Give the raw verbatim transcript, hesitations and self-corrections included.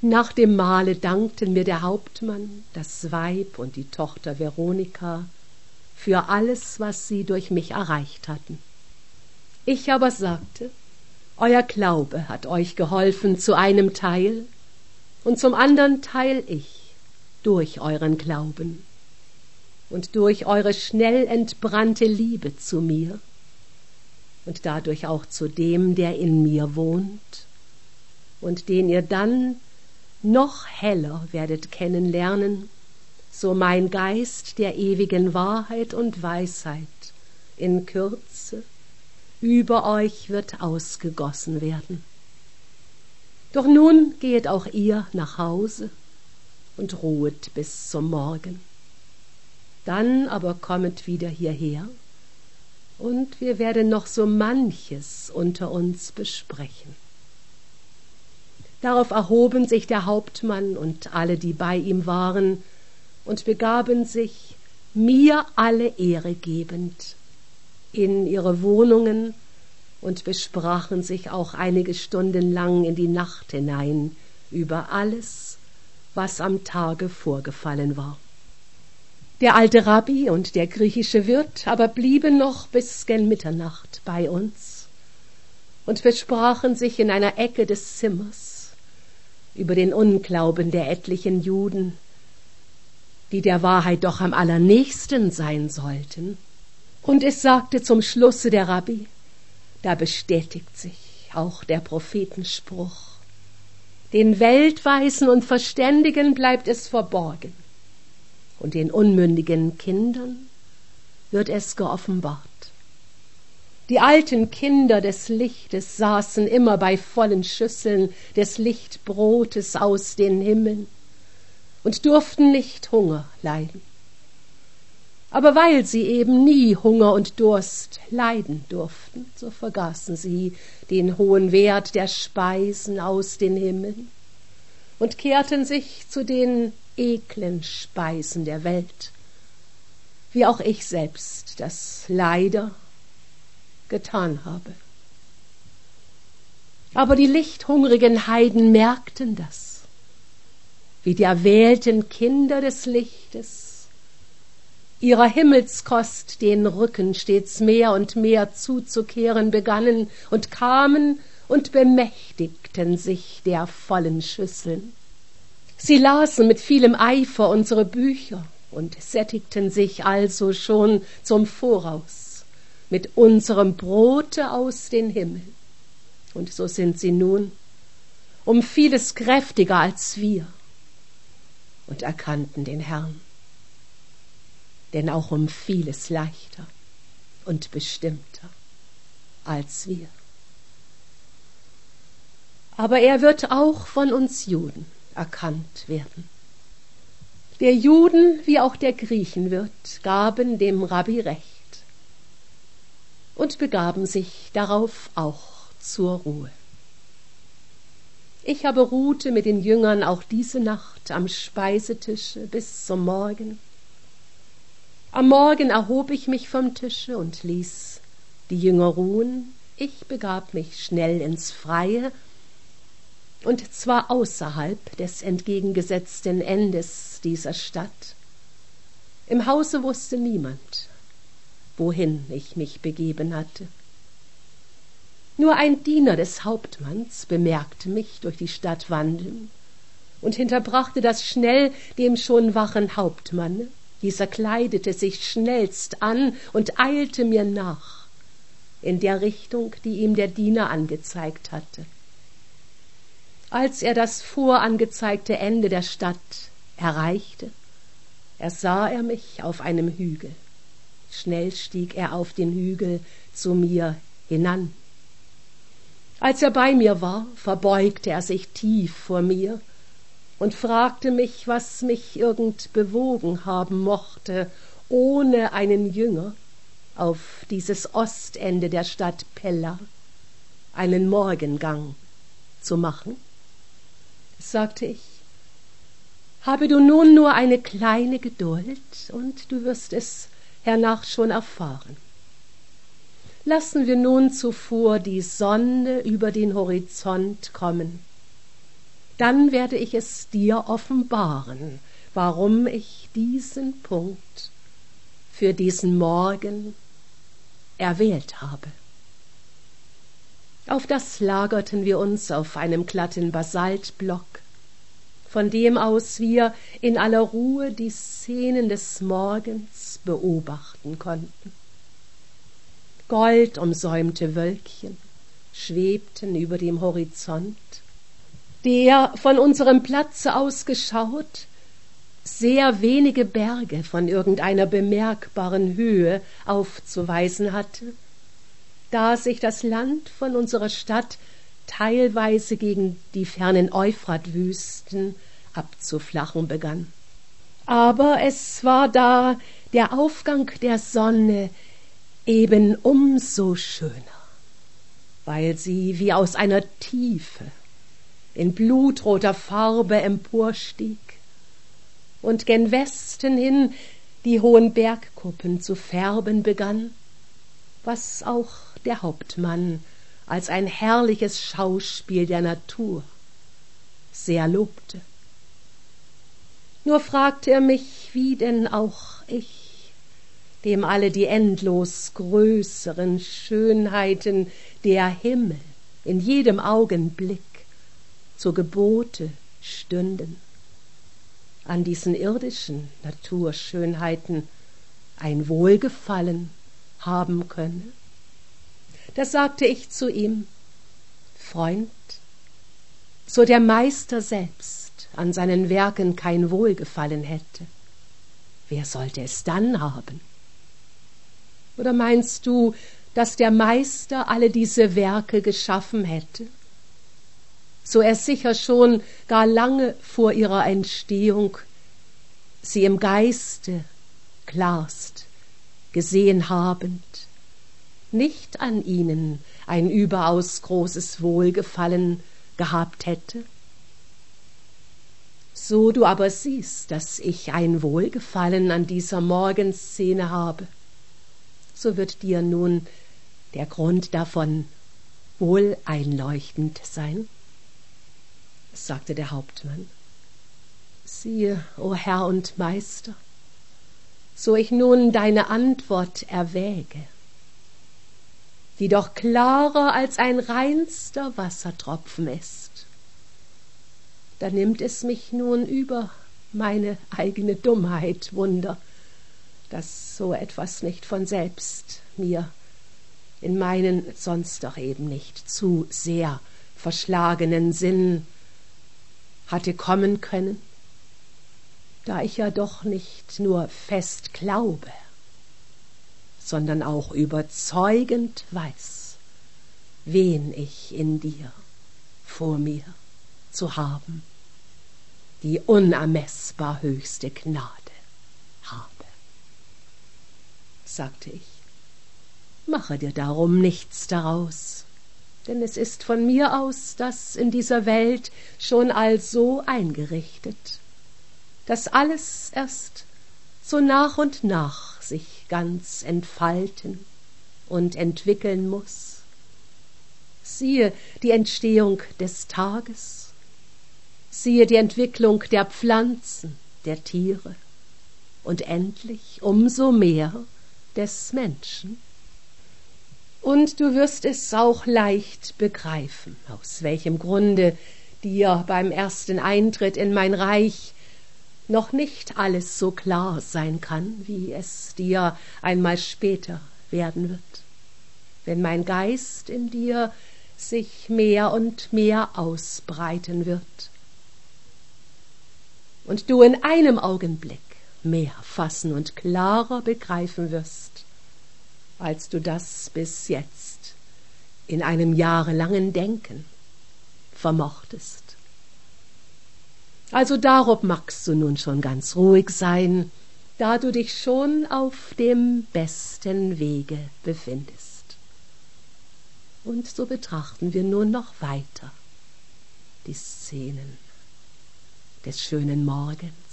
Nach dem Mahle dankten mir der Hauptmann, das Weib und die Tochter Veronika für alles, was sie durch mich erreicht hatten. Ich aber sagte, euer Glaube hat euch geholfen zu einem Teil und zum anderen Teil ich durch euren Glauben und durch eure schnell entbrannte Liebe zu mir und dadurch auch zu dem, der in mir wohnt und den ihr dann noch heller werdet kennenlernen, so mein Geist der ewigen Wahrheit und Weisheit in Kürze über euch wird ausgegossen werden. Doch nun gehet auch ihr nach Hause und ruhet bis zum Morgen. Dann aber kommet wieder hierher, und wir werden noch so manches unter uns besprechen. Darauf erhoben sich der Hauptmann und alle, die bei ihm waren, und begaben sich, mir alle Ehre gebend, in ihre Wohnungen und besprachen sich auch einige Stunden lang in die Nacht hinein über alles, was am Tage vorgefallen war. Der alte Rabbi und der griechische Wirt aber blieben noch bis gen Mitternacht bei uns und besprachen sich in einer Ecke des Zimmers über den Unglauben der etlichen Juden, die der Wahrheit doch am allernächsten sein sollten. Und es sagte zum Schlusse der Rabbi, da bestätigt sich auch der Prophetenspruch, den Weltweisen und Verständigen bleibt es verborgen, und den unmündigen Kindern wird es geoffenbart. Die alten Kinder des Lichtes saßen immer bei vollen Schüsseln des Lichtbrotes aus den Himmeln und durften nicht Hunger leiden. Aber weil sie eben nie Hunger und Durst leiden durften, so vergaßen sie den hohen Wert der Speisen aus den Himmeln und kehrten sich zu den eklen Speisen der Welt, wie auch ich selbst das leider getan habe. Aber die lichthungrigen Heiden merkten das, wie die erwählten Kinder des Lichtes ihrer Himmelskost den Rücken stets mehr und mehr zuzukehren begannen und kamen und bemächtigten sich der vollen Schüsseln. Sie lasen mit vielem Eifer unsere Bücher und sättigten sich also schon zum Voraus mit unserem Brote aus den Himmeln. Und so sind sie nun um vieles kräftiger als wir und erkannten den Herrn, denn auch um vieles leichter und bestimmter als wir. Aber er wird auch von uns Juden erkannt werden. Der Juden wie auch der Griechenwirt gaben dem Rabbi Recht und begaben sich darauf auch zur Ruhe. Ich aber ruhte mit den Jüngern auch diese Nacht am Speisetische bis zum Morgen. Am Morgen erhob ich mich vom Tische und ließ die Jünger ruhen. Ich begab mich schnell ins Freie, und zwar außerhalb des entgegengesetzten Endes dieser Stadt. Im Hause wusste niemand, wohin ich mich begeben hatte. Nur ein Diener des Hauptmanns bemerkte mich durch die Stadt wandeln und hinterbrachte das schnell dem schon wachen Hauptmanne. Dieser kleidete sich schnellst an und eilte mir nach, in der Richtung, die ihm der Diener angezeigt hatte. Als er das vorangezeigte Ende der Stadt erreichte, ersah er mich auf einem Hügel. Schnell stieg er auf den Hügel zu mir hinan. Als er bei mir war, verbeugte er sich tief vor mir und fragte mich, was mich irgend bewogen haben mochte, ohne einen Jünger auf dieses Ostende der Stadt Pella einen Morgengang zu machen. Sagte ich, habe du nun nur eine kleine Geduld, und du wirst es hernach schon erfahren. Lassen wir nun zuvor die Sonne über den Horizont kommen. dann werde ich es dir offenbaren, warum ich diesen Punkt für diesen Morgen erwählt habe. Auf das lagerten wir uns auf einem glatten Basaltblock, von dem aus wir in aller Ruhe die Szenen des Morgens beobachten konnten. Goldumsäumte Wölkchen schwebten über dem Horizont, der von unserem Platze aus geschaut sehr wenige Berge von irgendeiner bemerkbaren Höhe aufzuweisen hatte, da sich das Land von unserer Stadt teilweise gegen die fernen Euphratwüsten abzuflachen begann. Aber es war da der Aufgang der Sonne eben umso schöner, weil sie wie aus einer Tiefe in blutroter Farbe emporstieg und gen Westen hin die hohen Bergkuppen zu färben begann, was auch der Hauptmann als ein herrliches Schauspiel der Natur sehr lobte. Nur fragte er mich, wie denn auch ich, dem alle die endlos größeren Schönheiten der Himmel in jedem Augenblick zu Gebote stünden, an diesen irdischen Naturschönheiten ein Wohlgefallen haben könne. Da sagte ich zu ihm: Freund, so der Meister selbst an seinen Werken kein Wohlgefallen hätte, wer sollte es dann haben? Oder meinst du, dass der Meister alle diese Werke geschaffen hätte, so er sicher schon gar lange vor ihrer Entstehung sie im Geiste klarst gesehen habend, nicht an ihnen ein überaus großes Wohlgefallen gehabt hätte? So du aber siehst, dass ich ein Wohlgefallen an dieser Morgenszene habe, so wird dir nun der Grund davon wohl einleuchtend sein, sagte der Hauptmann. Siehe, o Herr und Meister, so ich nun deine Antwort erwäge, die doch klarer als ein reinster Wassertropfen ist, da nimmt es mich nun über meine eigene Dummheit Wunder, dass so etwas nicht von selbst mir in meinen sonst doch eben nicht zu sehr verschlagenen Sinn hatte kommen können, da ich ja doch nicht nur fest glaube, sondern auch überzeugend weiß, wen ich in dir vor mir zu haben, die unermessbar höchste Gnade habe. Sagte ich, mache dir darum nichts daraus, denn es ist von mir aus das in dieser Welt schon also eingerichtet, dass alles erst so nach und nach sich ganz entfalten und entwickeln muß. Siehe die Entstehung des Tages, siehe die Entwicklung der Pflanzen, der Tiere und endlich umso mehr des Menschen. Und du wirst es auch leicht begreifen, aus welchem Grunde dir beim ersten Eintritt in mein Reich noch nicht alles so klar sein kann, wie es dir einmal später werden wird, wenn mein Geist in dir sich mehr und mehr ausbreiten wird und du in einem Augenblick mehr fassen und klarer begreifen wirst, als du das bis jetzt in einem jahrelangen Denken vermochtest. Also darob magst du nun schon ganz ruhig sein, da du dich schon auf dem besten Wege befindest. Und so betrachten wir nun noch weiter die Szenen des schönen Morgens.